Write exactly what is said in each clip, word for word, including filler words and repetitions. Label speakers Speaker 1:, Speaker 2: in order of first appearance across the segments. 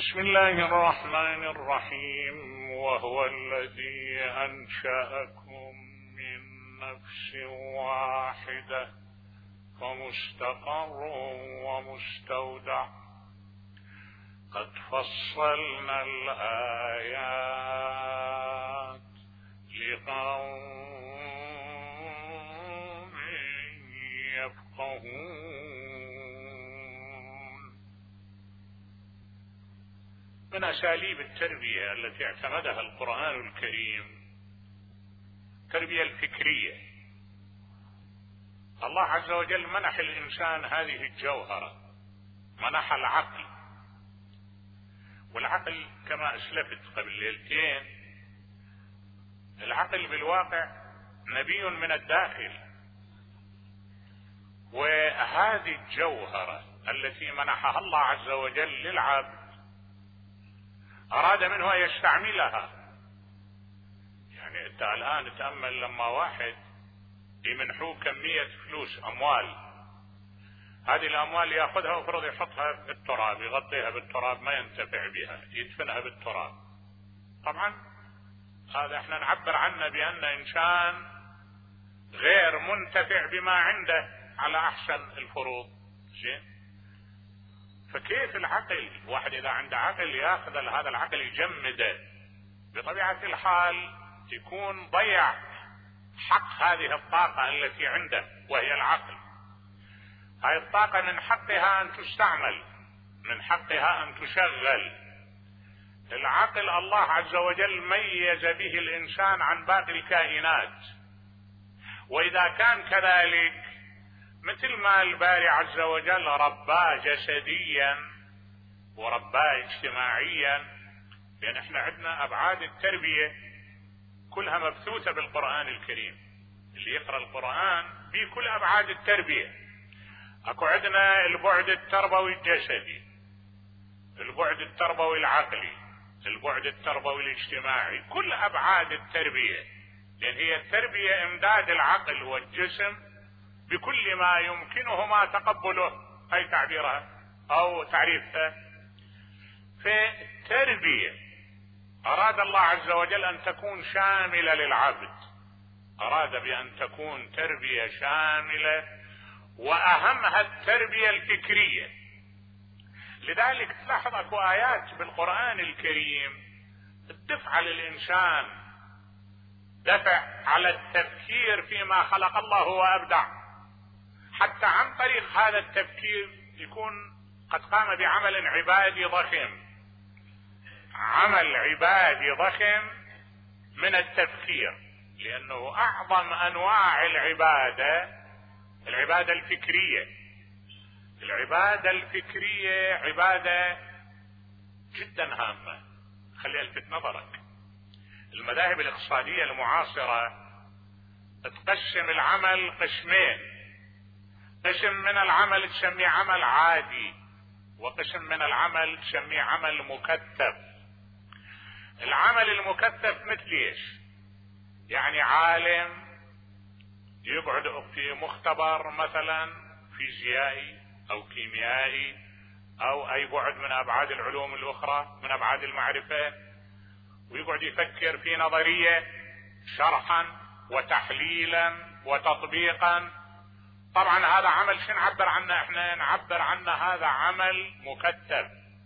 Speaker 1: بسم الله الرحمن الرحيم. وهو الذي أنشأكم من نفس واحدة فمستقر ومستودع قد فصلنا الآيات لقوم يفقهون. من أساليب التربية التي اعتمدها القرآن الكريم التربية الفكرية. الله عز وجل منح الإنسان هذه الجوهرة، منح العقل، والعقل كما أسلفت قبل ليلتين العقل بالواقع نبي من الداخل، وهذه الجوهرة التي منحها الله عز وجل للعبد أراد منه أن يستعملها. يعني أنت الآن تأمل لما واحد يمنحوه كمية فلوس أموال، هذه الأموال يأخذها وفرض يحطها في التراب، يغطيها بالتراب، ما ينتفع بها، يدفنها بالتراب. طبعا هذا احنا نعبر عنه بأن إنسان غير منتفع بما عنده على أحسن الفروض. زين، فكيف العقل؟ واحد إذا عنده عقل يأخذ هذا العقل يجمده، بطبيعة الحال يكون ضيع حق هذه الطاقة التي عنده وهي العقل. هذه الطاقة من حقها أن تستعمل، من حقها أن تشغل. العقل الله عز وجل ميز به الإنسان عن باقي الكائنات، وإذا كان كذلك مثل ما الباري عز وجل رباه جسديا ورباه اجتماعيا، لأن احنا عندنا أبعاد التربية كلها مبثوثة بالقرآن الكريم. اللي يقرأ القرآن بكل أبعاد التربية. أكو عندنا البعد التربوي الجسدي، البعد التربوي العقلي، البعد التربوي الاجتماعي، كل أبعاد التربية، لأن هي التربية إمداد العقل والجسم بكل ما يمكنهما تقبله أي تعبيرها أو تعريفها. في التربية أراد الله عز وجل أن تكون شاملة للعبد، أراد بأن تكون تربية شاملة، وأهمها التربية الفكرية. لذلك تلاحظ أكو آيات بالقرآن الكريم تدفع للإنسان دفع على التفكير فيما خلق الله وأبدع، حتى عن طريق هذا التفكير يكون قد قام بعمل عبادي ضخم، عمل عبادي ضخم من التفكير، لأنه أعظم أنواع العبادة العبادة الفكرية. العبادة الفكرية عبادة جدا هامة. خلي ألفت نظرك، المذاهب الاقتصادية المعاصرة تقسم العمل قسمين، قسم من العمل تسميه عمل عادي، وقسم من العمل تسميه عمل مكثف. العمل المكثف مثل ايش؟ يعني عالم يقعد في مختبر مثلا فيزيائي او كيميائي او اي بعد من ابعاد العلوم الاخرى من ابعاد المعرفة، ويقعد يفكر في نظرية شرحا وتحليلا وتطبيقا. طبعا هذا عمل شو نعبر عنه احنا؟ نعبر عنه هذا عمل مكثف،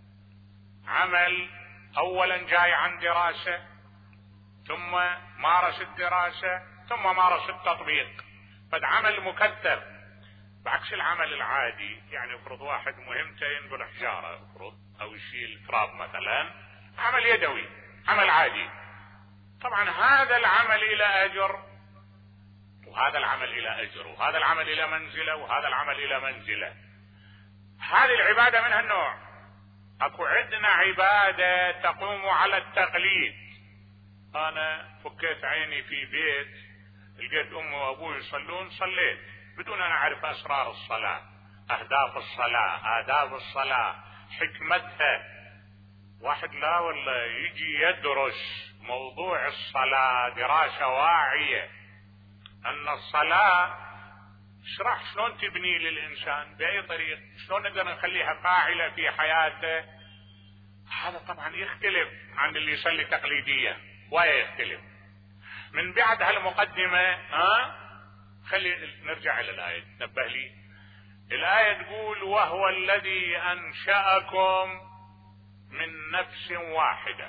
Speaker 1: عمل اولا جاي عن دراسة، ثم مارس الدراسة، ثم مارس التطبيق، فالعمل مكثف بعكس العمل العادي. يعني افرض واحد مهمته ينقل حجارة افرض او يشيل تراب مثلا، عمل يدوي، عمل عادي. طبعا هذا العمل الى اجر، وهذا العمل الى اجر، وهذا العمل الى منزلة، وهذا العمل الى منزلة. هذه العبادة من هالنوع. اكو عندنا عبادة تقوم على التقليد. انا فكيت عيني في بيت لقيت امي وابوي يصلون، صليت بدون ان اعرف اسرار الصلاة، اهداف الصلاة، آداب الصلاة، حكمتها. واحد لا والله يجي يدرس موضوع الصلاة دراسة واعية، ان الصلاة اشرح شلون تبني للانسان، باي طريق، شلون نقدر نخليها فاعلة في حياته. هذا طبعا يختلف عن اللي يصلي تقليديا، ويا يختلف. من بعد هالمقدمة ها خلي نرجع الى الآية. تنبه لي الآية تقول وهو الذي أنشأكم من نفس واحدة.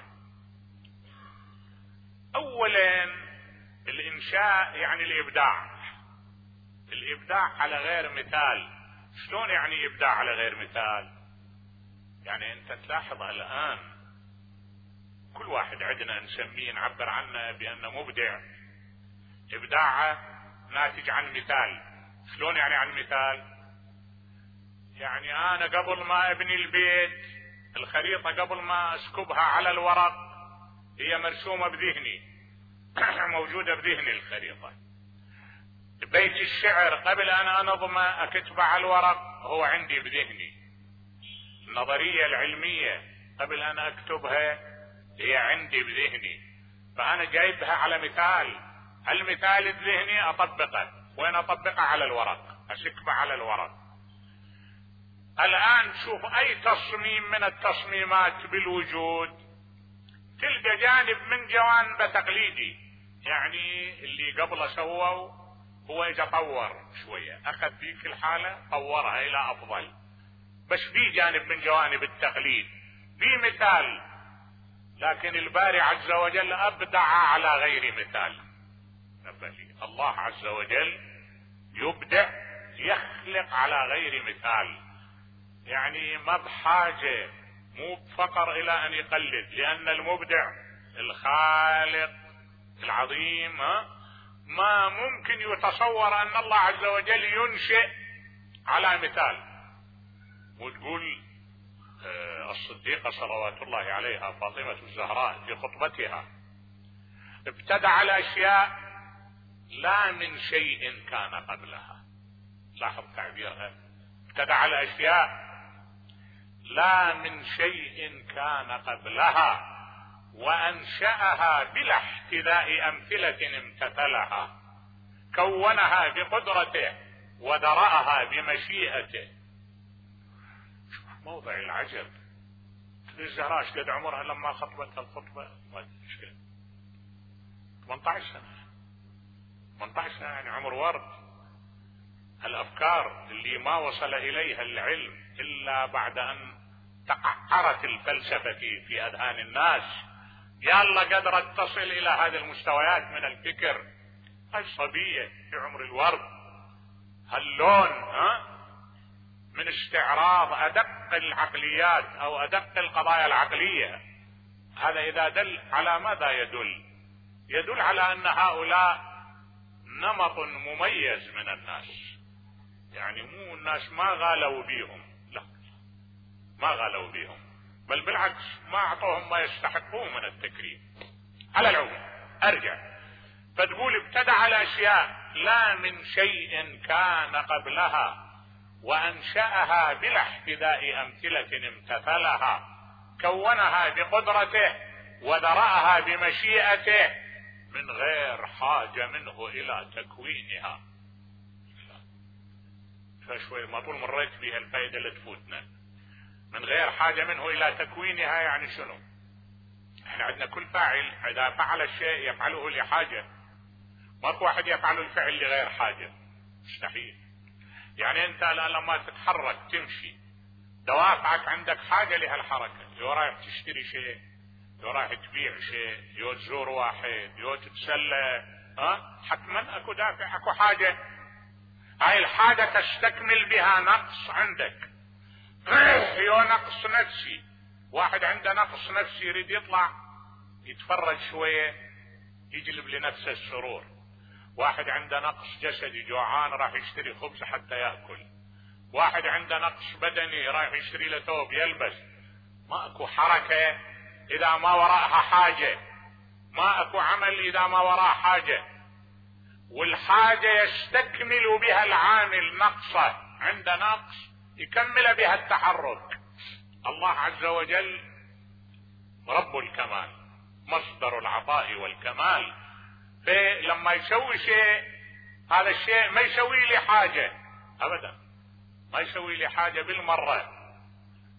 Speaker 1: اولا الانشاء يعني الابداع، الابداع على غير مثال. شلون يعني ابداع على غير مثال؟ يعني انت تلاحظ الان كل واحد عندنا نسميه نعبر عنه بانه مبدع، ابداعه ناتج عن مثال. شلون يعني عن مثال؟ يعني انا قبل ما ابني البيت الخريطة قبل ما اسكبها على الورق هي مرسومة بذهني موجودة بذهني الخريطة. بيت الشعر قبل ان انظمه اكتبه على الورق هو عندي بذهني. النظرية العلمية قبل ان اكتبها هي عندي بذهني، فانا جايبها على مثال. المثال الذهني اطبقه، وين اطبقه؟ على الورق، اسكبه على الورق. الان شوف اي تصميم من التصميمات بالوجود تلقى جانب من جوانبه تقليدي، يعني اللي قبله سووا هو اجا طور شوية، اخذ فيك الحالة طورها الى افضل، بس في جانب من جوانب التقليد، في مثال. لكن الباري عز وجل ابدع على غير مثال. الله عز وجل يبدع، يخلق على غير مثال، يعني ما بحاجة، مو بفقر الى ان يقلد، لان المبدع الخالق العظيم ما ممكن يتصور ان الله عز وجل ينشئ على مثال. وتقول الصديقة صلوات الله عليها فاطمة الزهراء في خطبتها ابتدع الاشياء لا من شيء كان قبلها. لاحظ تعبيرها، ابتدع الاشياء لا من شيء كان قبلها وانشأها بلا احتذاء امثلة امتثلها، كونها بقدرته ودرأها بمشيئته. شوف موضع العجب. الزهراء ايش قد عمرها لما خطبتها الخطبة؟ ثمانية عشر سنة. ثمانية عشر سنة يعني عمر ورد. الافكار اللي ما وصل اليها العلم الا بعد ان تقعرت الفلسفة في, في اذهان الناس، يا الله قدرت تصل الى هذه المستويات من الفكر. هاي صبية في عمر الورد، هاللون ها من استعراض ادق العقليات او ادق القضايا العقلية. هذا اذا دل على ماذا يدل؟ يدل على ان هؤلاء نمط مميز من الناس، يعني مو الناس ما غالوا بيهم، لا ما غالوا بيهم، بل بالعكس ما اعطوهم ما يستحقون من التكريم. على العموم ارجع، فتقول ابتدع الاشياء لا من شيء كان قبلها وانشأها بلا احتذاء امثلة امتثلها، كونها بقدرته ودرأها بمشيئته من غير حاجة منه الى تكوينها. فشوي ما طول مريت بها الفائدة اللي تفوتنا. من غير حاجة منه الى تكوينها يعني شنو؟ احنا عندنا كل فاعل اذا فعل الشيء يفعله لحاجة، ماكو واحد يفعل الفعل لغير حاجة، مستحيل. يعني انت الان لما تتحرك تمشي دوافعك عندك حاجة لهالحركة، يو رايح تشتري شيء، يو رايح تبيع شيء، يو تزور واحد، يو تتسلى، ها حتما اكو دافع، اكو حاجة. هاي الحاجة تستكمل بها نقص عندك. يو نقص نفسي، واحد عنده نقص نفسي يريد يطلع يتفرج شوية يجلب لنفسه السرور. واحد عنده نقص جسدي جوعان راح يشتري خبز حتى يأكل. واحد عنده نقص بدني رايح يشتري له ثوب يلبس. ما اكو حركة اذا ما وراءها حاجة، ما اكو عمل اذا ما وراء حاجة. والحاجة يستكمل بها العامل نقصه، عنده نقص يكمل بها التحرك. الله عز وجل رب الكمال، مصدر العطاء والكمال، فلما يسوي شيء هذا الشيء ما يسوي لي حاجة ابدا، ما يسوي لي حاجة بالمرة.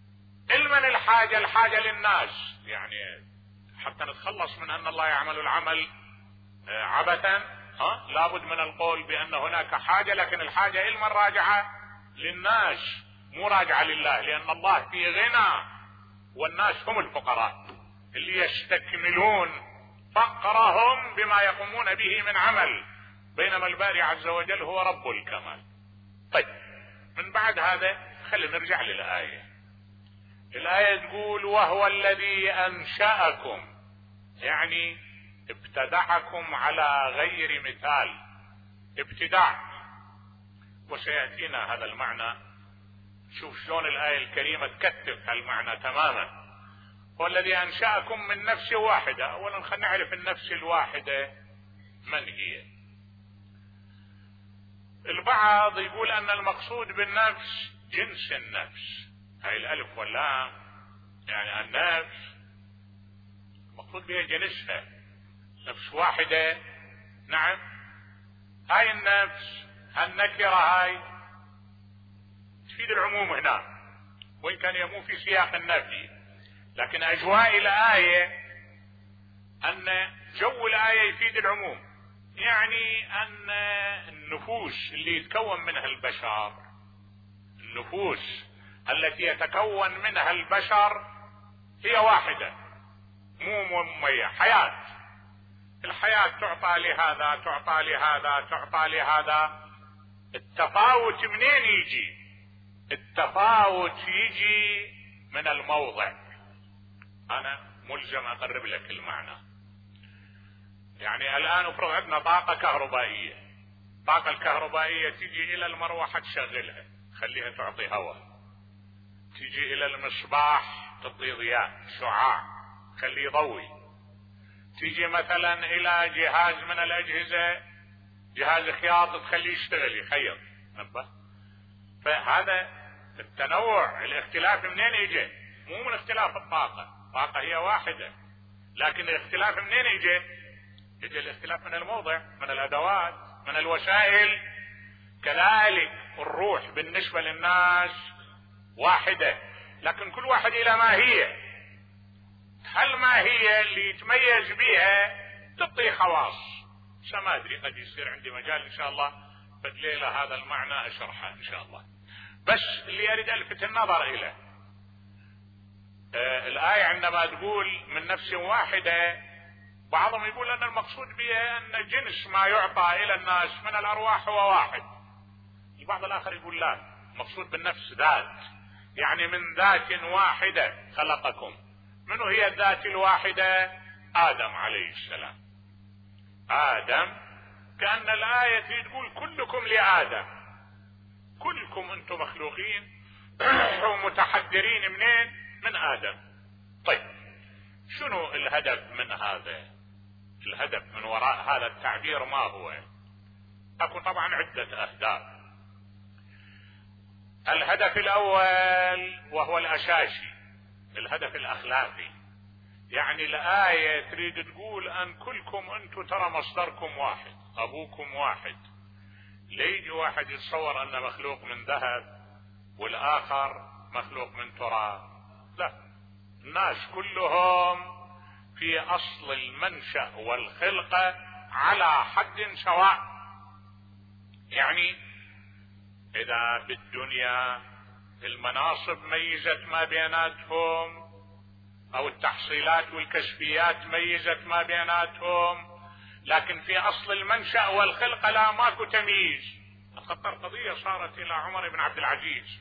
Speaker 1: المن الحاجة الحاجة للناس، يعني حتى نتخلص من ان الله يعمل العمل عبثا، ها لابد من القول بان هناك حاجة، لكن الحاجة المن راجعة للناس مو راجعة لله، لان الله في غنى والناس هم الفقراء اللي يستكملون فقرهم بما يقومون به من عمل، بينما الباري عز وجل هو رب الكمال. طيب من بعد هذا خلينا نرجع للآية. الآية تقول وهو الذي أنشأكم، يعني ابتدعكم على غير مثال، ابتداع، وسيأتينا هذا المعنى. شوف شلون الآية الكريمة تكتف هالمعنى تماما. هو الذي أنشأكم من نفس واحدة. أولا خلينا نعرف النفس الواحدة من هي. البعض يقول أن المقصود بالنفس جنس النفس، هاي الألف واللام يعني النفس المقصود بها جنسها، نفس واحدة. نعم، هاي النفس النكرة هاي تفيد العموم هنا، وإن كان يمو في سياق النفي، لكن أجواء الآية أن جو الآية يفيد العموم، يعني أن النفوس اللي يتكون منها البشر، النفوس التي يتكون منها البشر هي واحدة مو مميزة، حياة. الحياة تعطى لهذا تعطى لهذا تعطى لهذا. التفاوت منين يجي؟ التفاوت يجي من الموضع. أنا ملزم أقرب لك المعنى. يعني الآن افرض عندنا طاقة كهربائية، الطاقة الكهربائية تيجي إلى المروحة تشغلها خليها تعطي هواء، تيجي إلى المصباح تعطي ضياء شعاع خليه يضوي، تيجي مثلا إلى جهاز من الأجهزة جهاز خياط تخليه يشتغل يخيط نبه. فهذا التنوع الاختلاف منين يجي؟ مو من اختلاف الطاقة، الطاقة هي واحدة، لكن الاختلاف منين يجي؟ يجي الاختلاف من الموضع، من الأدوات، من الوسائل. كذلك الروح بالنسبة للناس واحدة، لكن كل واحد إلى ما هي. هل ما هي اللي يتميز بها تعطي خواص؟ ما أدري، قد يصير عندي مجال إن شاء الله في الليلة هذا المعنى أشرحه إن شاء الله. بس اللي أريد ألفت النظر إليه آه الآية عندما تقول من نفس واحدة، بعضهم يقول أن المقصود بها أن جنس ما يعطى إلى الناس من الأرواح هو واحد. البعض الآخر يقول لا، مقصود بالنفس ذات، يعني من ذات واحدة خلقكم. منو هي الذات الواحدة؟ آدم عليه السلام. آدم، كأن الآية تقول كلكم لآدم، كلكم أنتم مخلوقين ومتحدرين منين؟ من آدم. طيب شنو الهدف من هذا؟ الهدف من وراء هذا التعبير ما هو؟ أكو طبعا عدة أهداف. الهدف الأول وهو الأساسي الهدف الأخلاقي، يعني الآية تريد تقول أن كلكم أنتم ترى مصدركم واحد، أبوكم واحد. ليجي واحد يتصور أن مخلوق من ذهب والآخر مخلوق من تراب، لا، الناس كلهم في أصل المنشأ والخلقة على حد سواء. يعني إذا بالدنيا المناصب ميزت ما بيناتهم، أو التحصيلات والكشفيات ميزت ما بيناتهم، لكن في أصل المنشأ والخلقة لا، ماكو تمييز. أتذكر قضية صارت إلى عمر بن عبد العزيز.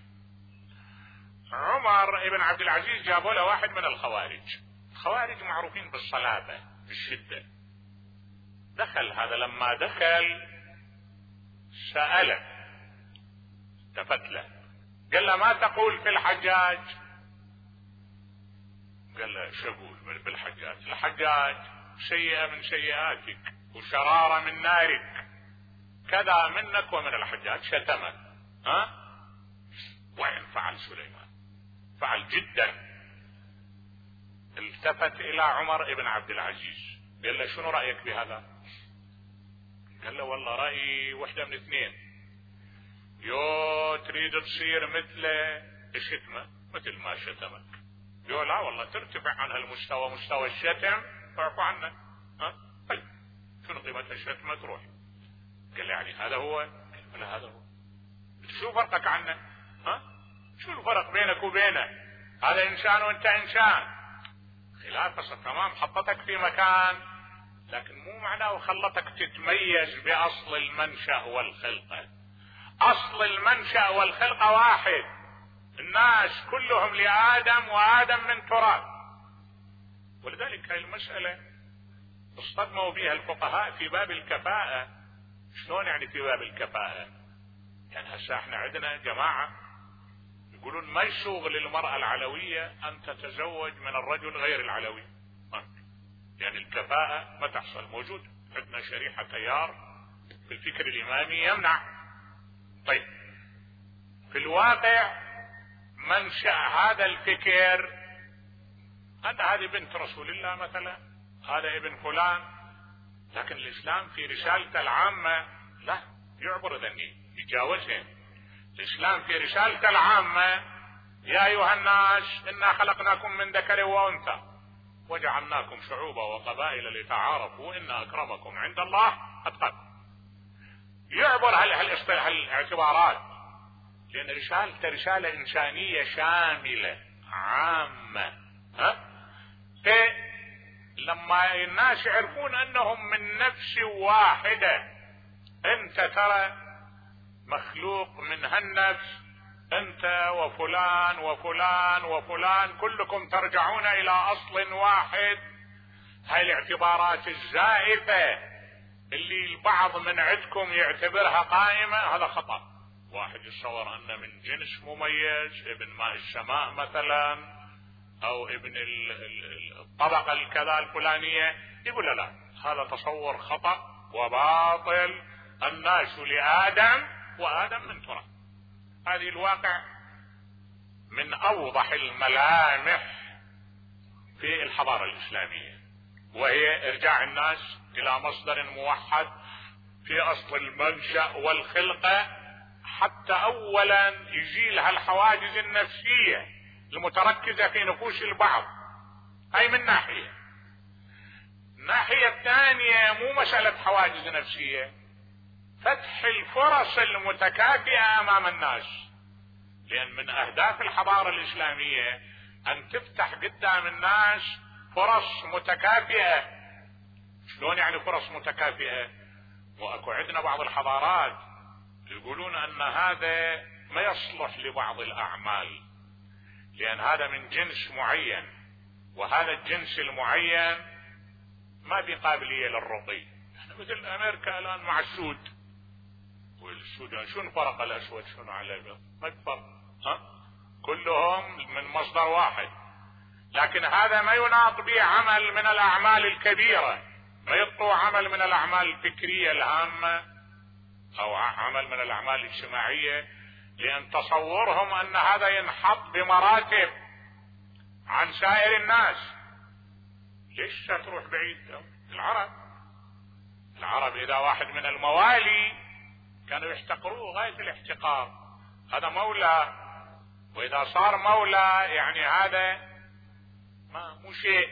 Speaker 1: عمر بن عبد العزيز جابوا له واحد من الخوارج. الخوارج معروفين بالصلابة بالشدة. دخل هذا، لما دخل سأله، التفت له قال له ما تقول في الحجاج؟ قال له شو اقول في الحجاج؟ الحجاج سيئة من سيئاتك وشرارة من نارك، كذا منك ومن الحجاج، شتمك. ها؟ وين فعل سليمان؟ فعل جدا. التفت الى عمر بن عبد العزيز قال له شنو رأيك بهذا؟ قال له والله رأيي وحدة من اثنين، يو تريد تصير مثله اشتمه مثل ما شتمك، يقول لا والله ترتفع عنها المستوى، مستوى الشتم اعفو عنه. ها طيب شنو قيمة الشتم؟ تروح. قال يعني هذا هو؟ قال لا هذا هو. شو فرقك عنه؟ ها شو الفرق بينك وبينه؟ هذا انسان وانت انسان. خلافة تمام حطتك في مكان، لكن مو معناه خلتك تتميز باصل المنشأ والخلقة. اصل المنشأ والخلقة واحد، الناس كلهم لآدم وآدم من تراب. ولذلك هاي المسألة اصطدموا بها الفقهاء في باب الكفاءة. شلون يعني في باب الكفاءة؟ يعني هسه احنا عندنا جماعة يقولون ما يسوغ للمرأة العلوية ان تتزوج من الرجل غير العلوي، يعني الكفاءة ما تحصل. موجود عندنا شريحة تيار في الفكر الامامي يمنع. طيب في الواقع منشأ هذا الفكر ان هذه بنت رسول الله مثلا، هذا ابن فلان، لكن الاسلام في رسالته العامة لا يعبر ذني يتجاوزهم. الاسلام في رسالته العامة يا ايها الناس انا خلقناكم من ذكر وانثى وجعلناكم شعوبا وقبائل لتعارفوا ان اكرمكم عند الله اتقاكم. يعبر هالاعتبارات لان رسالته رسالة انسانية شاملة عامة. ها لما الناس يعرفون انهم من نفس واحدة، انت ترى مخلوق من هالنفس، انت وفلان وفلان وفلان كلكم ترجعون الى اصل واحد. هاي الاعتبارات الزائفة اللي البعض من عندكم يعتبرها قائمة هذا خطأ. واحد يتصور انه من جنس مميز، ابن ماء السماء مثلا، او ابن الطبقة الكذا الفلانية، يقول لا لا هذا تصور خطأ وباطل. الناس لآدم وآدم من تراب. هذه الواقع من اوضح الملامح في الحضارة الاسلامية، وهي ارجاع الناس الى مصدر موحد في اصل المنشأ والخلقة، حتى اولا يزيل هالحواجز النفسية المتركزة في نفوس البعض. هاي من ناحية. الناحية الثانية مو مسألة حواجز نفسية، فتح الفرص المتكافئة امام الناس. لان من اهداف الحضارة الاسلامية ان تفتح قدام الناس فرص متكافئة. شلون يعني فرص متكافئة؟ واكو عندنا بعض الحضارات يقولون ان هذا ما يصلح لبعض الاعمال لان هذا من جنس معين، وهذا الجنس المعين ما بقابلية للرقي. احنا مثل امريكا الان مع السود والسودان، شنو فرق الاسود شنو على الابيض؟ ما فرق. ها كلهم من مصدر واحد. لكن هذا ما يناط به عمل من الاعمال الكبيرة، ما يطلع عمل من الاعمال الفكرية الهامة او عمل من الاعمال الاجتماعية، لان تصورهم ان هذا ينحط بمراتب عن سائر الناس. ليش تروح بعيد؟ العرب العرب اذا واحد من الموالي كانوا يحتقروه غاية الاحتقار، هذا مولى، واذا صار مولى يعني هذا ما مو شيء.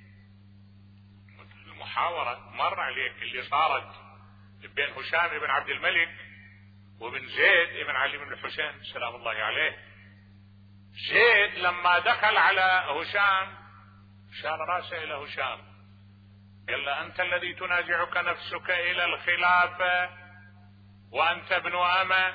Speaker 1: المحاورة مر عليك اللي صارت بين هشام بن عبد الملك وابن زيد بن علي بن الحسين سلام الله عليه. زيد لما دخل على هشام شال راسه الى هشام، قال له انت الذي تنازعك نفسك الى الخلافة وانت ابن امة؟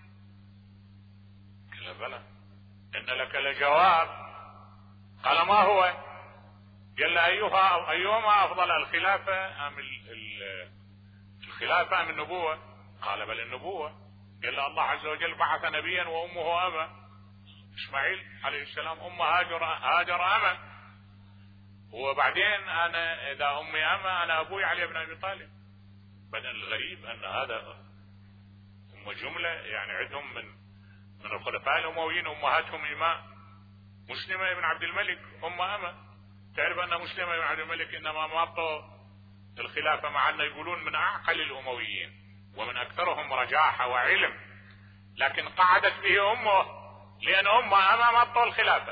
Speaker 1: قال بلى ان لك لجواب. قال ما هو؟ قال له ايها ايهما افضل الخلافة ام الخلافة ام النبوة؟ قال بل النبوة. قال له الله عز وجل بعث نبيا وامه امة، اسماعيل عليه السلام امه هاجر هاجر امة، وبعدين انا اذا امي امة انا ابوي علي بن ابي طالب. بعدين الغريب ان هذا هم جملة يعني عندهم من من الخلفاء الامويين امهاتهم اماء. مسلمة بن عبد الملك ام امة، تعرف ان مسلمة بن عبد الملك انما ماطوا الخلافة مع ان يقولون من اعقل الامويين ومن اكثرهم رجاحة وعلم، لكن قعدت به امه لان امه امة ماطوا الخلافة.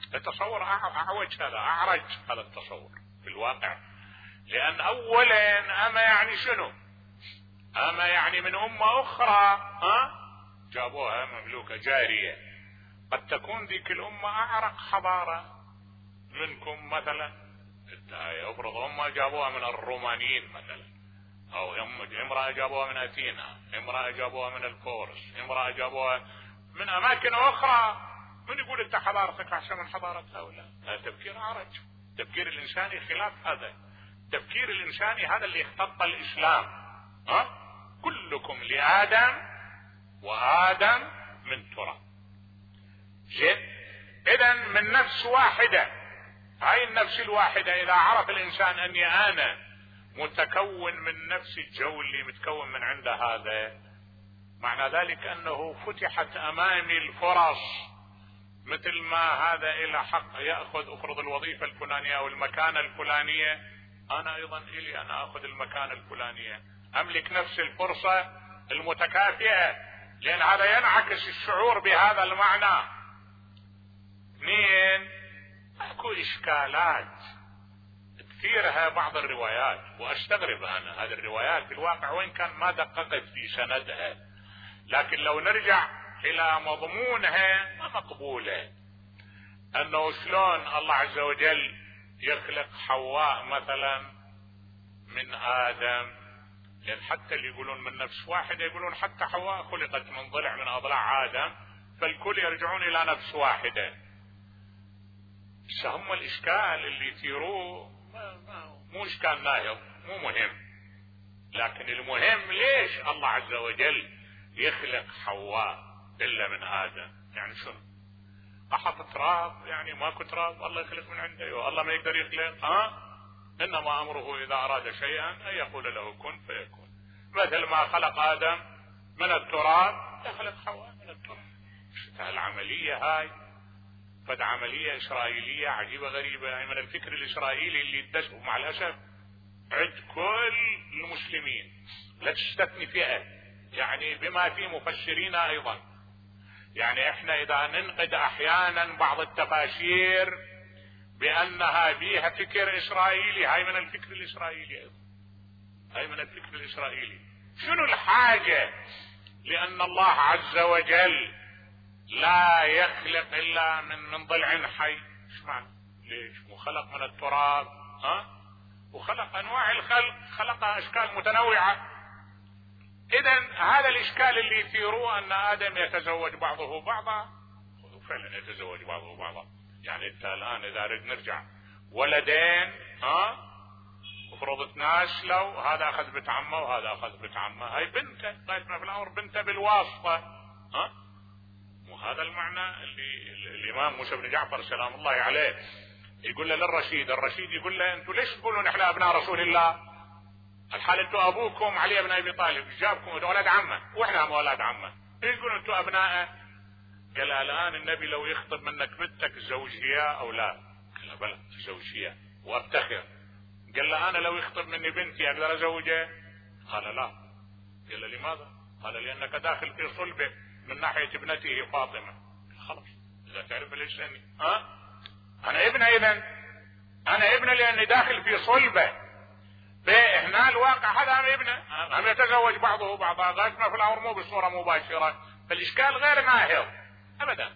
Speaker 1: التصور اعوج، هذا اعرج هذا التصور في الواقع. لان اولا اما يعني شنو؟ اما يعني من امة اخرى ها جابوها مملوكة جارية، قد تكون ذيك الامة اعرق حضارة منكم مثلا. افرض امة جابوها من الرومانيين مثلا، او امرأة جابوها من اثينا، امرأة جابوها من الفورس، امرأة جابوها من اماكن اخرى، من يقول انت حضارتك احسن من حضارة هؤلاء؟ هذا تفكير عرج. تفكير الانساني خلاف هذا. تفكير الانساني هذا اللي اختط الاسلام. ها كلكم لآدم وآدم من تراب. زين، اذا من نفس واحدة. هاي النفس الواحدة اذا عرف الانسان اني انا متكون من نفس الجو اللي متكون من عند هذا، معنى ذلك انه فتحت امامي الفرص. مثل ما هذا الى حق يأخذ افرض الوظيفة الفلانية او المكانة الفلانية، انا ايضا الي انا اخذ المكانة الفلانية، املك نفس الفرصة المتكافئة، لان هذا ينعكس الشعور بهذا المعنى. اثنين، اكو اشكالات كثيرها بعض الروايات، واستغرب انا هذه الروايات في الواقع وين كان ما دققت في سندها، لكن لو نرجع الى مضمونها ما مقبولة. انه شلون الله عز وجل يخلق حواء مثلا من ادم، لان حتى اللي يقولون من نفس واحدة يقولون حتى حواء خلقت من ضلع من اضلاع ادم، فالكل يرجعون الى نفس واحدة. هم الاشكال اللي يثيروه مو اشكال ناهض، مو مهم، لكن المهم ليش الله عز وجل يخلق حواء الا من ادم؟ يعني شنو؟ احط تراب يعني ماكو تراب الله يخلق من عنده؟ والله ما يقدر يخلق؟ ها انما امره اذا اراد شيئا ان يقول له كن فيكون. مثل ما خلق ادم من التراب يخلق حواء من التراب. العملية هاي فد عملية اسرائيلية عجيبة غريبة، يعني من الفكر الاسرائيلي اللي يدس مع الاسف عند كل المسلمين، لا تستثني فئة، يعني بما في مفسرين ايضا. يعني احنا اذا ننقد احيانا بعض التفاسير بانها بيها فكر اسرائيلي، هاي من الفكر الاسرائيلي ايضا، هاي من الفكر الاسرائيلي. شنو الحاجة لان الله عز وجل لا يخلق الا من من ضلع حي؟ ايش معنى؟ ليش؟ وخلق من التراب ها وخلق انواع الخلق، خلق اشكال متنوعة. اذا هذا الاشكال اللي يثيروه ان ادم يتزوج بعضه بعضا، وفعلا يتزوج بعضه بعضا. يعني انت الان اذا اريد نرجع ولدين ها افرض ناس لو هذا اخذ بنت عمه وهذا اخذ بنت عمه، هاي بنته طيب في الامر بنته بالواسطة ها. وهذا المعنى اللي الامام موسى بن جعفر سلام الله عليه يقول له للرشيد، الرشيد يقول له انتم ليش تقولون احنا ابناء رسول الله؟ الحال انتم ابوكم علي بن ابي طالب جابكم اولاد عمه واحنا هم اولاد عمه، ليش تقولون انتم ابناءه؟ قال الان النبي لو يخطب منك بنتك زوجها او لا؟ قال بلى زوجها وافتخر. قال له انا لو يخطب مني بنتي اقدر ازوجها؟ قال لا. قال له لماذا؟ قال لانك داخل في صلبه من ناحيه ابنته فاطمه. خلاص اذا تعرف ليش لاني ها انا ابنه، اذا انا ابنه لاني داخل في صلبه. فهنا الواقع هذا هم ابنه، هم يتزوج بعضه بعضا، غازنا في الامر مو بصوره مباشره، فالاشكال غير ناهض ابدا.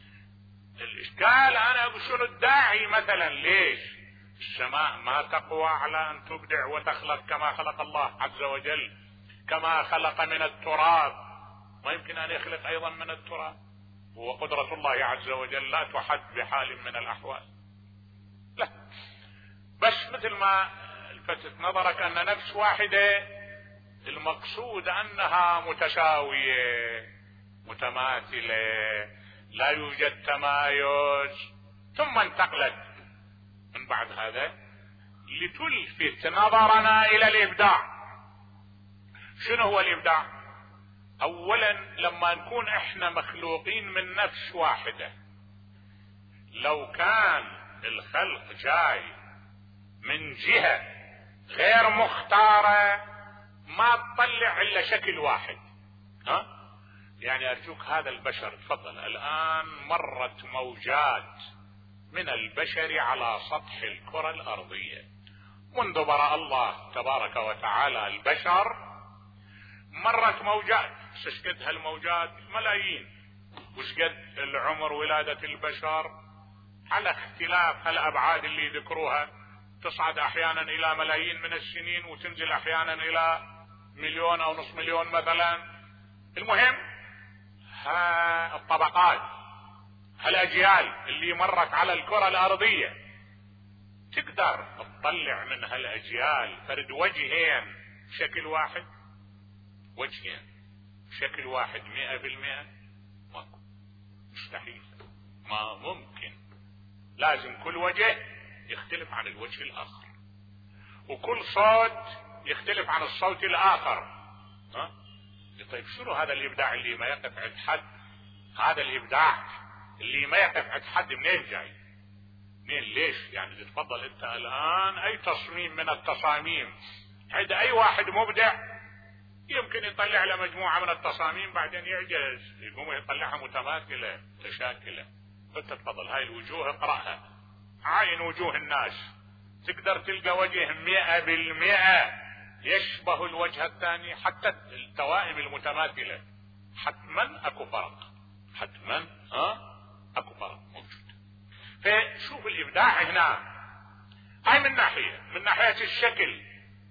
Speaker 1: الاشكال انا اقول شنو الداعي مثلا؟ ليش السماء ما تقوى على ان تبدع وتخلق كما خلق الله عز وجل؟ كما خلق من التراب ما يمكن ان يخلق ايضا من التراب؟ وقدرة الله عز وجل لا تحد بحال من الاحوال. لا، بس مثل ما لفتت نظرك ان نفس واحدة المقصود انها متساوية متماثلة، لا يوجد تمايز، ثم انتقلت من بعد هذا لتلفت نظرنا الى الابداع. شنو هو الابداع؟ اولا لما نكون احنا مخلوقين من نفس واحدة، لو كان الخلق جاي من جهة غير مختارة ما تطلع الا شكل واحد. ها يعني ارجوك هذا البشر تفضل الان مرت موجات من البشر على سطح الكرة الأرضية. منذ برأ الله تبارك وتعالى البشر مرت موجات، ايش قد هالموجات؟ ملايين. وش قد العمر ولادة البشر على اختلاف هالأبعاد اللي ذكروها، تصعد أحيانا إلى ملايين من السنين وتنزل أحيانا إلى مليون أو نصف مليون مثلا. المهم ها الطبقات، هالأجيال اللي مرت على الكرة الأرضية، تقدر تطلع من هالأجيال فرد وجهين شكل واحد؟ وجهين شكل واحد مئة بالمئة؟ ماكو، مستحيل، ما ممكن. لازم كل وجه يختلف عن الوجه الآخر، وكل صوت يختلف عن الصوت الآخر. ها؟ طيب شنو هذا الإبداع اللي ما يقف عند حد؟ هذا الإبداع اللي ما يقف عند حد منين جاي؟ منين؟ ليش؟ يعني تتفضل انت الآن اي تصميم من التصاميم عند اي واحد مبدع يمكن يطلع له مجموعة من التصاميم، بعدين يعجز يقوم يطلعها متماثلة متشاكلة. انت تفضل هاي الوجوه اقرأها، عاين وجوه الناس، تقدر تلقى وجه مئة بالمئة يشبه الوجه الثاني؟ حتى التوائم المتماثلة حتما اكو فرق، حتما ها اكو فرق موجود. فشوف الابداع هنا، هاي من ناحية من ناحية الشكل،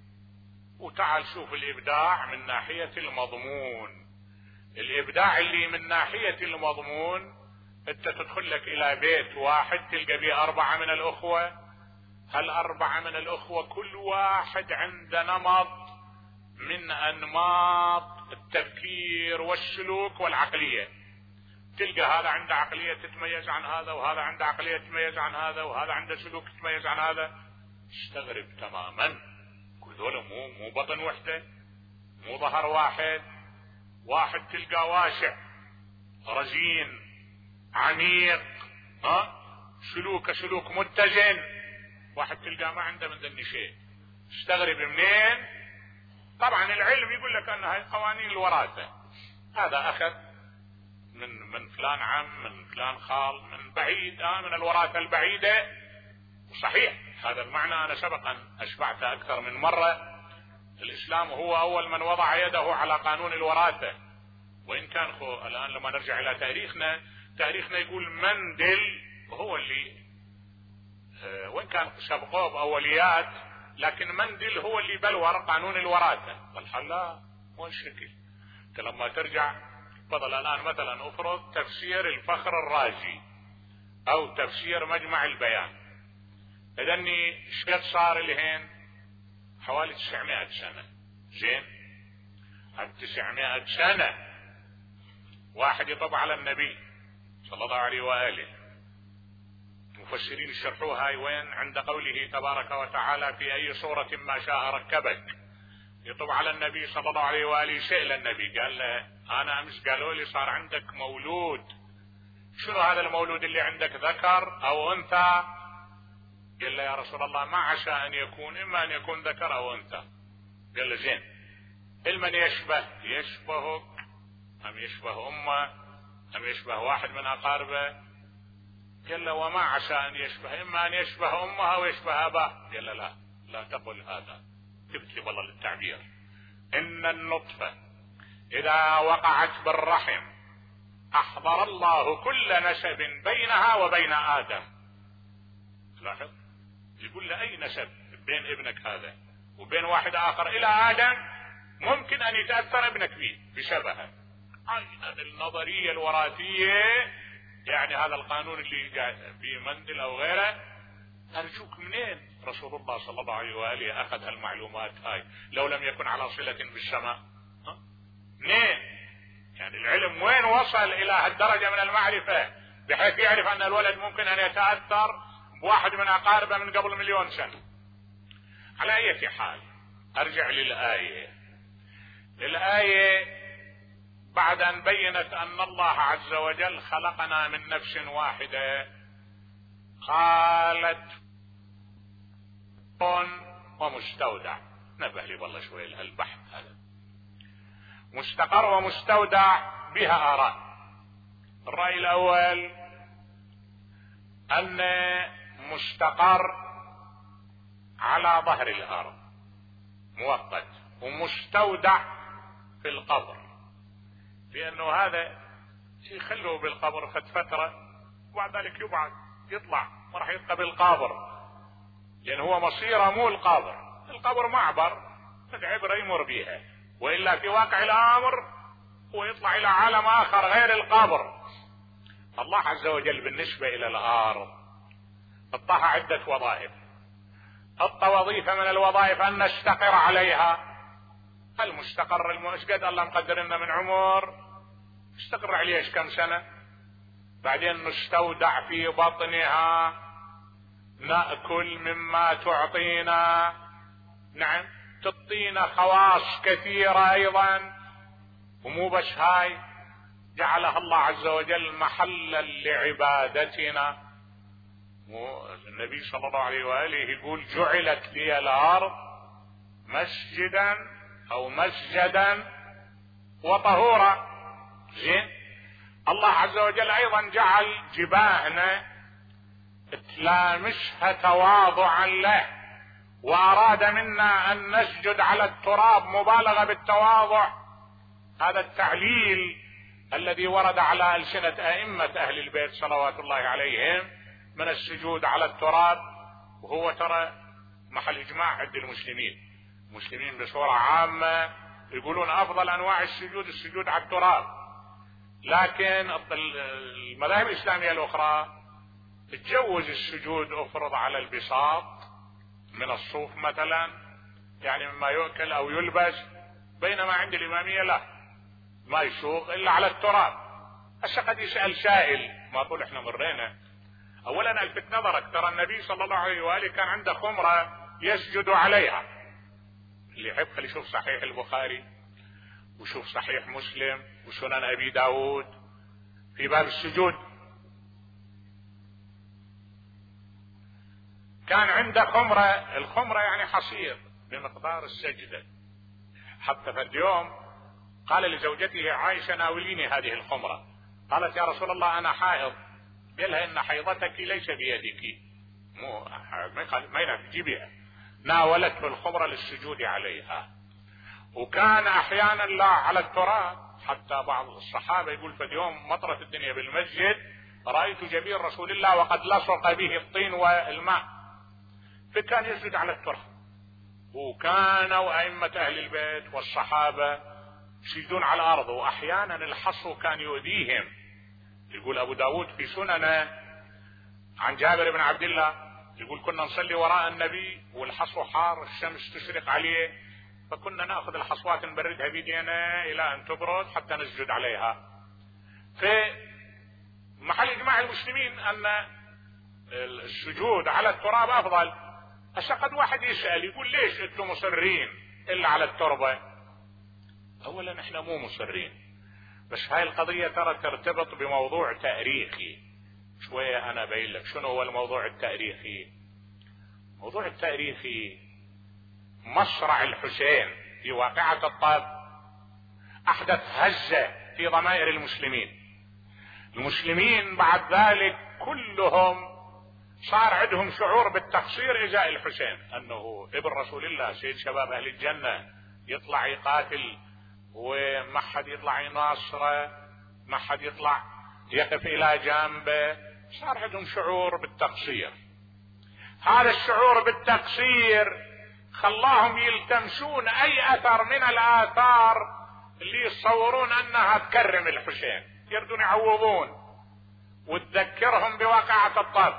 Speaker 1: وتعال شوف الابداع من ناحية المضمون. الابداع اللي من ناحية المضمون، انت تدخل لك الى بيت واحد تلقى بيه اربعة من الاخوة، هالاربعة من الاخوة كل واحد عنده نمط من انماط التفكير والسلوك والعقلية. تلقى هذا عنده عقلية تتميز عن هذا، وهذا عنده عقلية تتميز عن هذا، وهذا عنده سلوك تتميز عن هذا. استغرب تماما، كل ذولا مو مو بطن وحده، مو ظهر واحد. واحد تلقى واسع رزين عميق، ها سلوك سلوك متزن، واحد تلقى ما عنده من ذني شيء. استغرب منين؟ طبعا العلم يقول لك ان هاي قوانين الوراثة، هذا اخذ من من فلان عم، من فلان خال، من بعيد، آه من الوراثة البعيدة. وصحيح هذا المعنى انا سبقا اشبعته اكثر من مرة. الاسلام هو اول من وضع يده على قانون الوراثة، وان كان خو الان لما نرجع الى تاريخنا، تاريخنا يقول مندل هو اللي آه وان كان سبقوه باوليات، لكن مندل هو اللي بلور قانون الوراثة. قال لا مو الشكل. انت لما ترجع تفضل الان مثلا افرض تفسير الفخر الرازي او تفسير مجمع البيان، اذني شقد صار لهين؟ حوالي تسعمائة سنة. زين، عن تسعمائة سنة واحد يطب على النبي صلى الله عليه وآله، مفسرين يشرحوها هاي وين؟ عند قوله تبارك وتعالى في اي صورة ما شاء ركبك. يطب على النبي صلى الله عليه وآله، سئل النبي قال له انا امس قالوا لي صار عندك مولود، شنو هذا المولود اللي عندك، ذكر او انثى؟ قال له يا رسول الله ما عسى ان يكون، اما ان يكون ذكر او انثى. قال له زين، المن يشبه؟ يشبهك ام يشبه امه ام يشبه واحد من اقاربه؟ قال له وما عسى ان يشبه، اما ان يشبه امه او يشبه اباه. قال له لا لا تقل هذا، تبكي والله للتعبير. ان النطفة اذا وقعت بالرحم احضر الله كل نسب بينها وبين ادم. لاحظ، يقول له اي نسب بين ابنك هذا وبين واحد اخر الى ادم ممكن ان يتأثر ابنك فيه بشبهه. هذه النظرية الوراثية، يعني هذا القانون اللي جاء في مندل او غيره، ارجوك منين رسول الله صلى الله عليه وآله اخذ هالمعلومات هاي لو لم يكن على صلة بالسماء؟ ها؟ منين؟ يعني العلم وين وصل الى هالدرجة من المعرفة بحيث يعرف ان الولد ممكن ان يتأثر بواحد من اقاربه من قبل مليون سنة؟ على اي حال ارجع للآية. الآية بعد ان بينت ان الله عز وجل خلقنا من نفس واحدة، قالت ومستودع. نبه لي والله شوي البحث هذا. مستقر ومستودع بها آراء. الرأي الأول أن مستقر على ظهر الأرض مؤقت، ومستودع في القبر، لأنه هذا يخلوه بالقبر فت فترة وبعد ذلك يبعد يطلع ما راح يبقى بالقبر، لأن هو مصيره مو القبر. القبر معبر عبرة يمر بيها، وإلا في واقع الأمر ويطلع إلى عالم آخر غير القبر. الله عز وجل بالنسبة إلى الأرض أعطاها عدة وظائف. أعطى وظيفة من الوظائف أن نستقر عليها. المستقر المسجد الله مقدر لنا من عمر نستقر عليه كم سنة، بعدين نستودع في بطنها، نأكل مما تعطينا، نعم تعطينا خواص كثيرة أيضا. ومو بس هاي، جعلها الله عز وجل محلا لعبادتنا. النبي صلى الله عليه وآله يقول جعلت لي الأرض مسجدا أو مسجدا وطهورا. زين، الله عز وجل أيضا جعل جباهنا تلامسها تواضعا له، وأراد منا أن نسجد على التراب مبالغة بالتواضع. هذا التعليل الذي ورد على ألسنة أئمة أهل البيت صلوات الله عليهم من السجود على التراب، وهو ترى محل إجماع عند المسلمين. المسلمين بصورة عامة يقولون أفضل أنواع السجود السجود على التراب، لكن المذاهب الإسلامية الأخرى تجوز السجود أفرض على البساط من الصوف مثلا، يعني مما يؤكل أو يلبس، بينما عند الإمامية لا، ما يسوق إلا على التراب. هسه قد يسأل سائل، ما أقول إحنا مرينا. أولا الفت نظرك، ترى النبي صلى الله عليه وآله كان عنده خمرة يسجد عليها. اللي يحب خلي يشوف صحيح البخاري وشوف صحيح مسلم وسنن أبي داود في باب السجود. كان عنده خمرة، الخمرة يعني حصير بمقدار السجدة. حتى في اليوم قال لزوجته عائشة ناوليني هذه الخمرة، قالت يا رسول الله أنا حائض. قال لها إن حيضتك ليس بيدك، مو ما ينفع تجيبيها. ناولته الخمرة للسجود عليها. وكان أحيانا لا على التراب، حتى بعض الصحابة يقول في اليوم مطرت الدنيا بالمسجد رأيت جبين رسول الله وقد لصق به الطين والماء، فكان يسجد على التراب. وكانوا أئمة أهل البيت والصحابة يسجدون على الأرض، وأحيانا الحصو كان يؤذيهم. يقول أبو داود في سننه عن جابر بن عبد الله يقول كنا نصلي وراء النبي والحصو حار، الشمس تشرق عليه، فكنا نأخذ الحصوات نبردها بيدينا إلى أن تبرد حتى نسجد عليها. في محل إجماع المسلمين أن السجود على التراب أفضل. هسه قد واحد يسأل يقول ليش أنتم مصرين إلا على التربة؟ أولا إحنا مو مصرين، بس هاي القضية ترى ترتبط بموضوع تاريخي شوية. أنا أبين لك شنو هو الموضوع التاريخي. موضوع التاريخي مصرع الحسين في واقعة الطائف أحدث هزة في ضمائر المسلمين. المسلمين بعد ذلك كلهم صار عندهم شعور بالتقصير إزاء الحسين، أنه ابن رسول الله سيد شباب أهل الجنة يطلع يقاتل وما حد يطلع يناصره، ما حد يطلع يقف إلى جانبه. صار عندهم شعور بالتقصير. هذا الشعور بالتقصير خلاهم يلتمسون أي أثر من الآثار اللي يتصورون أنها تكرم الحسين، يردون يعوضون وتذكرهم بواقعة الطائف.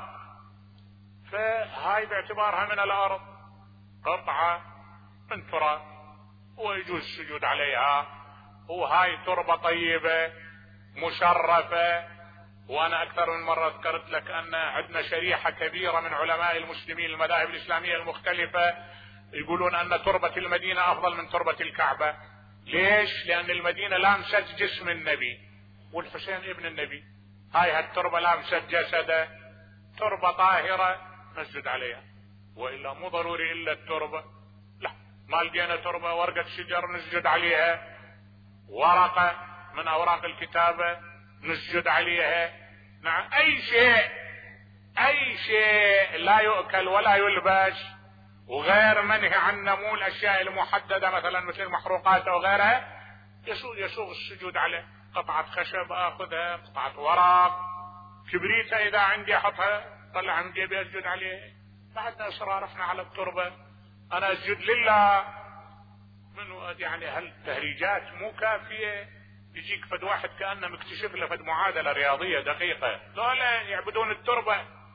Speaker 1: فهاي باعتبارها من الأرض قطعة من تراب ويجوز السجود عليها، وهاي تربة طيبة مشرفة. وانا اكثر من مرة ذكرت لك ان عندنا شريحة كبيرة من علماء المسلمين المذاهب الاسلامية المختلفة يقولون ان تربة المدينة افضل من تربة الكعبة. ليش؟ لان المدينة لامست جسم النبي والحسين ابن النبي، هاي هالتربة لامست جسده، تربة طاهرة نسجد عليها. والا مو ضروري الا التربة، لا، ما لقينا تربة ورقة شجر نسجد عليها، ورقة من اوراق الكتابة نسجد عليها. نعم، اي شيء اي شيء لا يؤكل ولا يلبس وغير منهي عنه، مو الاشياء المحددة مثلا مثل المحروقات او غيرها، يسوغ يسوغ السجود عليه. قطعة خشب اخذها، قطعة ورق، كبريتة اذا عندي احطها، طلع من جيبي اسجد عليه. بعدنا اصرار احنا على التربة، انا اسجد لله. من يعني هالتهريجات مو كافية. يجيك فد واحد كأنه مكتشف له فد معادلة رياضية دقيقة، ذولا يعبدون التربة.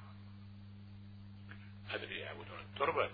Speaker 1: هذا اللي يعبدون التربة.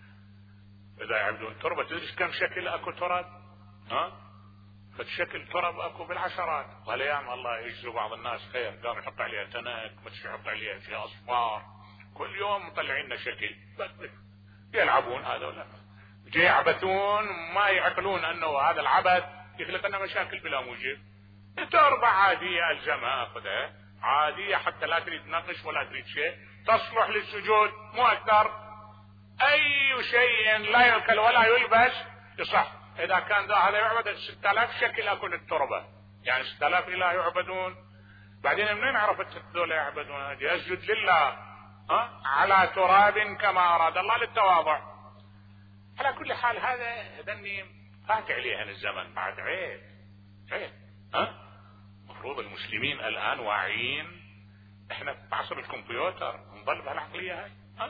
Speaker 1: اذا يعبدون التربة تدري كم شكل اكو تراب؟ ها؟ فشكل تراب اكو بالعشرات. والايام الله يجزي بعض الناس خير، قام يحط عليها تنك، مش يحط عليها شيء اصفار، كل يوم مطلعين لنا شكل. يلعبون هذول، يعبثون، ما يعقلون انه هذا العبث يخلق لنا مشاكل بلا موجب. تربة عادية الزمها اخذها عادية، حتى لا تريد تناقش ولا تريد شيء، تصلح للسجود مو اكثر. اي شيء لا يؤكل ولا يلبس يصح. اذا كان هذا يعبد ستة آلاف شكل اكل التربة، يعني ستة آلاف اله يعبدون. بعدين منين عرفت هذول يعبدون؟ يسجد لله ها على تراب كما اراد الله للتواضع. على كل حال هذا ذني فات عليها الزمن بعد. عيب عيب ها. مفروض المسلمين الان واعيين، احنا في عصر الكمبيوتر نظل بهالعقلية هاي ها.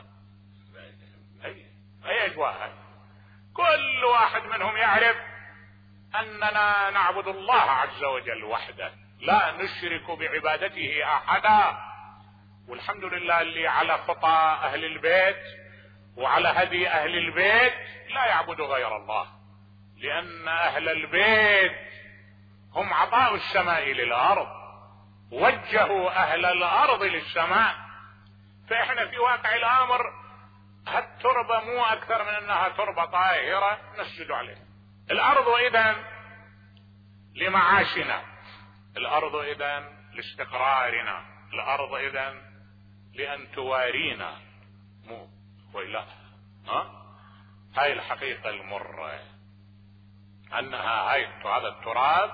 Speaker 1: اي اي اجواء هاي. كل واحد منهم يعرف اننا نعبد الله عز وجل وحده، لا نشرك بعبادته احدا. والحمد لله اللي على خطى اهل البيت وعلى هدي اهل البيت لا يعبدوا غير الله، لان اهل البيت هم عطاء السماء للارض، وجهوا اهل الارض للسماء. فاحنا في واقع الامر هالتربة مو اكثر من انها تربة طاهرة نسجد عليها. الارض اذا لمعاشنا، الارض اذا لاستقرارنا، الارض اذا لان توارينا، مو وإلا ها. هاي الحقيقة المرة، انها هاي هذا التراب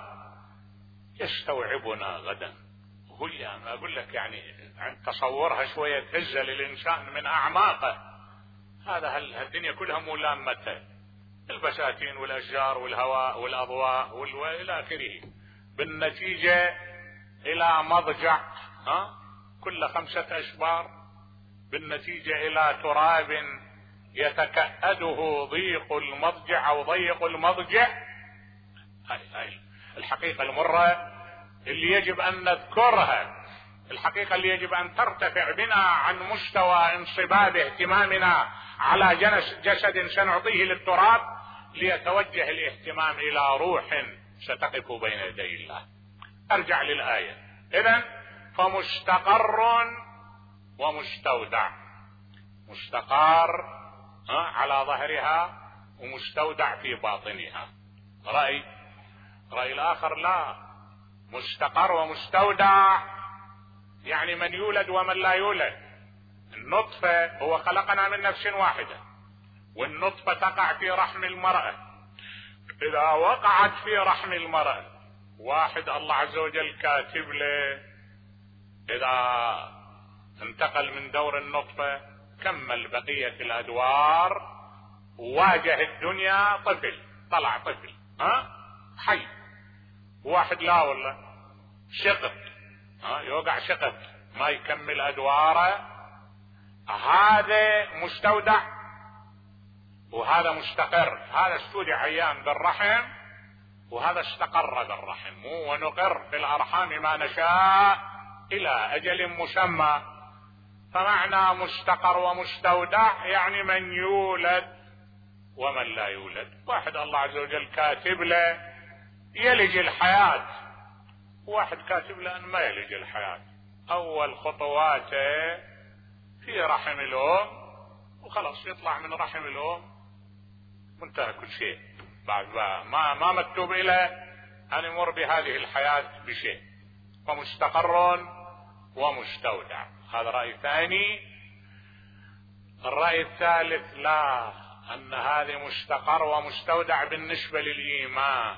Speaker 1: يستوعبنا غدا. وهي انا اقول لك يعني عن تصورها شوية تهز للانسان من اعماقه. هذا هالدنيا كلها ملامته، البساتين والاشجار والهواء والاضواء والى اخره، بالنتيجة الى مضجع ها كل خمسة اشبار، بالنتيجة الى تراب يتكأده ضيق المضجع او ضيق المضجع. هاي هاي الحقيقة المرة اللي يجب ان نذكرها، الحقيقة اللي يجب ان ترتفع بنا عن مستوى انصباب اهتمامنا على جسد سنعطيه للتراب، ليتوجه الاهتمام الى روح ستقف بين يدي الله. ارجع للآية. اذن فمستقر ومستودع. مستقر على ظهرها ومستودع في باطنها. رأي رأي الاخر لا، مستقر ومستودع يعني من يولد ومن لا يولد. النطفة هو خلقنا من نفس واحدة، والنطفة تقع في رحم المرأة. اذا وقعت في رحم المرأة، واحد الله عز وجل كاتب له اذا انتقل من دور النطفة كمل بقية الادوار وواجه الدنيا طفل، طلع طفل ها حي. واحد لا والله شقط ها يوقع شقط ما يكمل ادواره. هذا مستودع وهذا مستقر. هذا استودع ايام بالرحم وهذا استقر بالرحم. مو ونقر في الارحام ما نشاء الى اجل مسمى. فمعنى مستقر ومستودع يعني من يولد ومن لا يولد. واحد الله عز وجل كاتب له يلج الحياة، واحد كاتب له ان ما يلج الحياة. اول خطواته في رحم الام وخلاص يطلع من رحم الام منتهى كل شيء. بعد ما ما مكتوب له ان يمر بهذه الحياة بشيء. ومستقر ومستودع. هذا رأي ثاني. الرأي الثالث لا، ان هذه مستقر ومستودع بالنسبة للإيمان.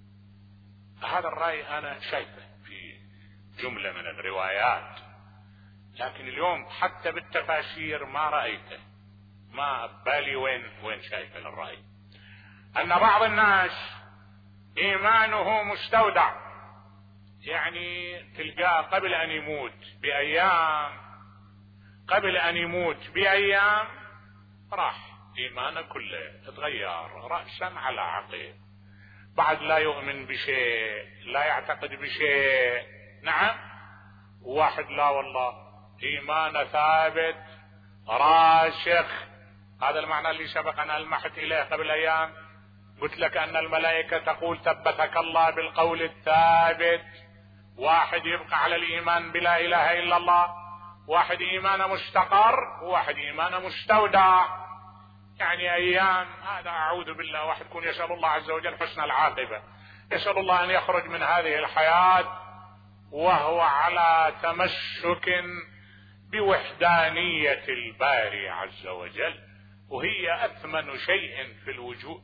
Speaker 1: هذا الرأي انا شايفه في جملة من الروايات، لكن اليوم حتى بالتفاسير ما رأيته، ما بالي وين وين شايف الرأي أن بعض الناس إيمانه مستودع، يعني تلقاه قبل أن يموت بأيام قبل أن يموت بأيام راح إيمانه كله تغير رأسا على عقب، بعد لا يؤمن بشيء، لا يعتقد بشيء. نعم، واحد لا والله إيمانه ثابت راسخ. هذا المعنى اللي سبق أن ألمحت إليه قبل أيام، قلت لك أن الملائكة تقول ثبتك الله بالقول الثابت. واحد يبقى على الإيمان بلا إله إلا الله، واحد إيمانه مستقر، وواحد إيمانه مستودع، يعني أيام. هذا أعوذ بالله، واحد يكون يسأل الله عز وجل حسن العاقبة، يسأل الله أن يخرج من هذه الحياة وهو على تمسك بوحدانية الباري عز وجل، وهي أثمن شيء في الوجود.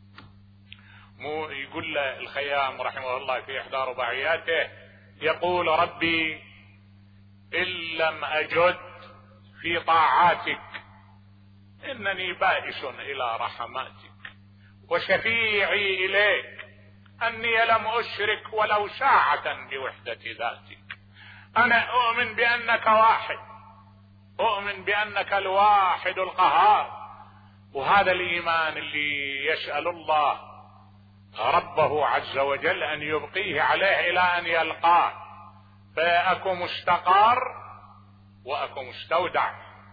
Speaker 1: مو يقول له الخيام رحمه الله في إحدى رباعياته، يقول ربي إن لم أجد في طاعاتك إنني بائس إلى رحماتك، وشفيعي إليك أني لم أشرك ولو ساعة بوحدة ذاتك. أنا أؤمن بأنك واحد، أؤمن بأنك الواحد القهار. وهذا الإيمان اللي يسأل الله ربه عز وجل أن يبقيه عليه إلى أن يلقاه، فأكو مستقر وأكو مستودع.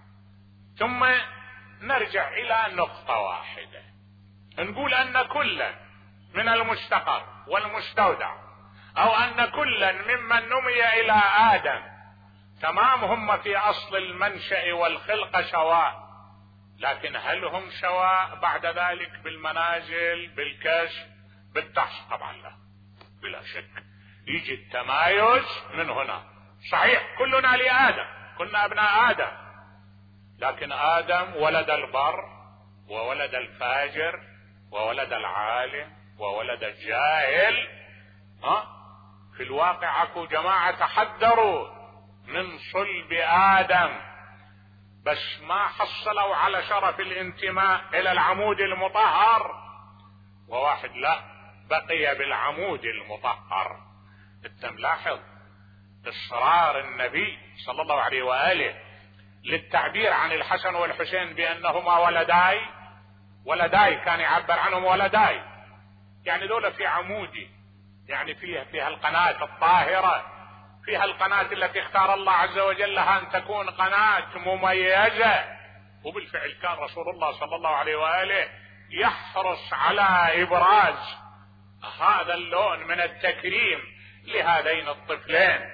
Speaker 1: ثم نرجع إلى نقطة واحدة، نقول أن كلا من المستقر والمستودع، أو أن كلا ممن نمي إلى آدم تمام هم في أصل المنشأ والخلقة سواء، لكن هل هم سواء بعد ذلك بالمنازل بالكشف بالتحص؟ طبعا لا، بلا شك يجي التمايز من هنا. صحيح كلنا لآدم، كنا أبناء آدم، لكن آدم ولد البر وولد الفاجر وولد العالم وولد الجاهل. ها في الواقع اكو جماعة تحدروا من صلب آدم، بس ما حصلوا على شرف الانتماء إلى العمود المطهر، وواحد لا بقي بالعمود المطهر. انت ملاحظ اصرار النبي صلى الله عليه وآله للتعبير عن الحسن والحسين بأنهما ولداي. ولداي كان يعبر عنهم ولداي، يعني دولة في عمودي، يعني فيها فيها القناة الطاهرة، فيها القناة التي اختار الله عز وجل لها أن تكون قناة مميزة. وبالفعل كان رسول الله صلى الله عليه وآله يحرص على إبراز هذا اللون من التكريم لهذين الطفلين.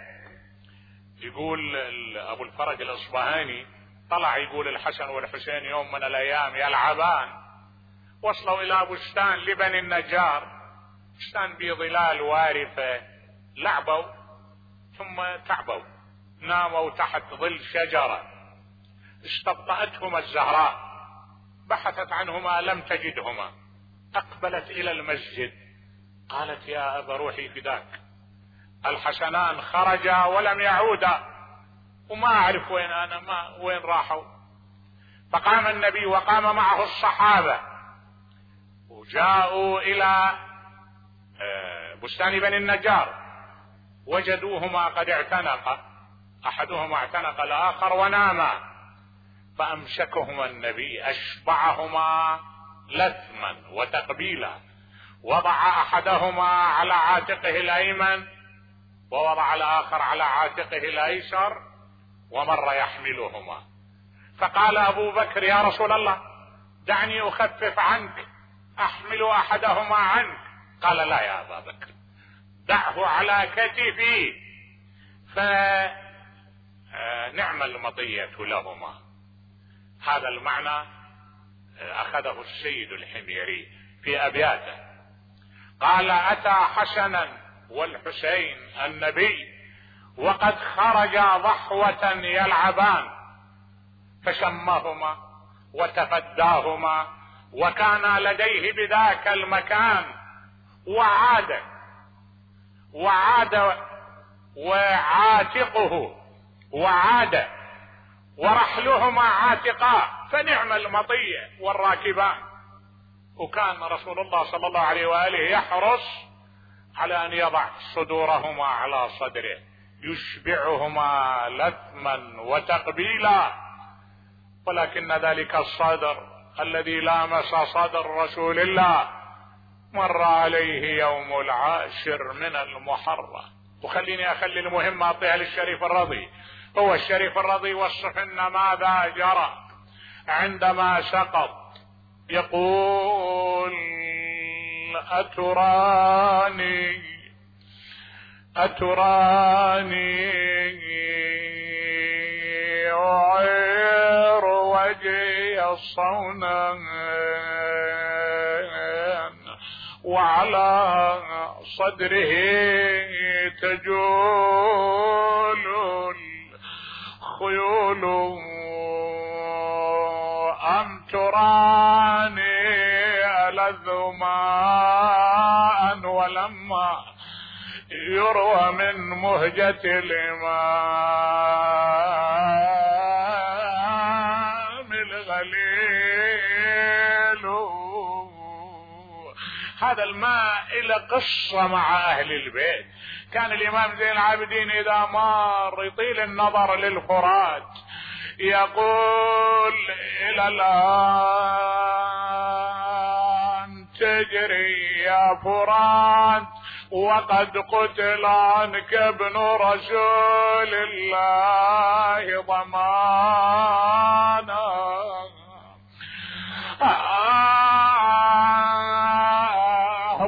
Speaker 1: يقول أبو الفرج الأصبهاني طلع يقول الحسن والحسين يوم من الأيام يلعبان، وصلوا إلى بستان لبني النجار، بستان بظلال وارفة، لعبوا ثم تعبوا، ناموا تحت ظل شجرة، استبطأتهما الزهراء، بحثت عنهما لم تجدهما، أقبلت إلى المسجد، قالت يا أبا روحي فداك، الحسنان خرجا ولم يعودا، وما أعرف وين أنا، ما وين راحوا. فقام النبي وقام معه الصحابة وجاءوا إلى بستان بني النجار، وجدوهما قد اعتنقا، أحدهما اعتنق الآخر وناما، فأمسكهما النبي أشبعهما لثما وتقبيلا، وضع أحدهما على عاتقه الأيمن ووضع الآخر على عاتقه الأيسر، ومر يحملهما. فقال أبو بكر يا رسول الله دعني أخفف عنك، أحمل أحدهما عنك. قال لا يا أبا بكر، دعه على كتفي، فنعم المطية لهما. هذا المعنى أخذه السيد الحميري في أبياته، قال أتى حسنا والحسين النبي وقد خرجا ضحوة يلعبان، فشمهما وتفداهما، وكان لديه بذاك المكان، وعاد وعاد وعاتقه وعاد ورحلهما عاتقا فنعم المطية والراكبان. وكان رسول الله صلى الله عليه وآله يحرص على أن يضع صدورهما على صدره يشبعهما لثما وتقبيلا، ولكن ذلك الصدر الذي لامس صدر رسول الله مر عليه يوم العاشر من المحرم. وخليني أخلي المهم أعطيها للشريف الرضي. هو الشريف الرضي وصف لنا ماذا جرى عندما سقط. يقول: أتراني أتراني أعير وجهي الصونا وعلى صدره تجول الخيول، أم تراني ألذ ماء ولما يروى من مهجة الإمام الغليل. هذا الماء إلى قصة مع أهل البيت. كان الإمام زين العابدين إذا مار يطيل النظر للفرات يقول: إلى الآن تجري يا فرات وقد قتل عنك ابن رسول الله ضمانا. آه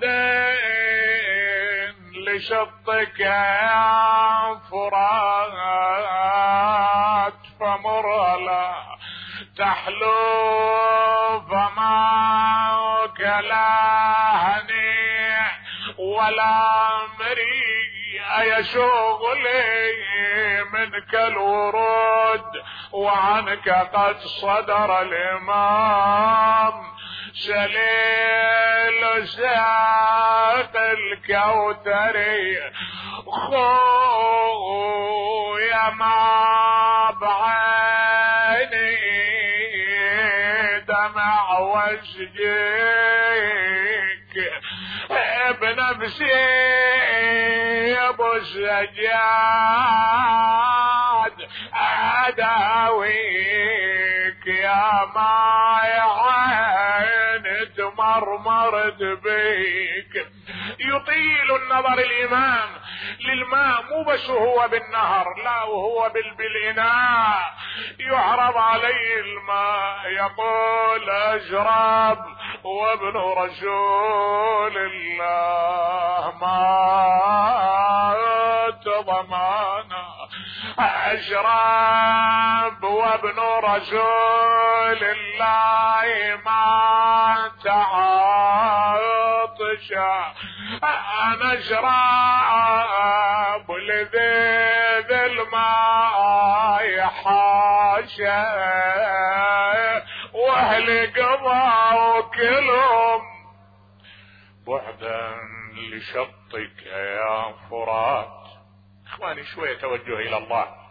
Speaker 1: بعدين لشطك يا فرات فمر لا تحلو فماك لا هنيع ولا مري يشغلي منك الورود وعنك قد صدر الإمام سليل ساق الكوثري خويا ما بعيني دمع وجهك بنفسي ابو السجاد اداويك يا ما عين تمرمرت بيك. يطيل النظر الامام للماء مو بس هو بالنهر، لا وهو بالاناء يعرض عليه الماء يقول: اشرب وابن رسول الله مات ضمانا. اشرب وابن رسول الله مات عاطشا. انا اشرب لذيذ الماء حاشا واهل قضاء كلهم بعدا لشطك يا فرات. اخواني شوية توجه الى الله.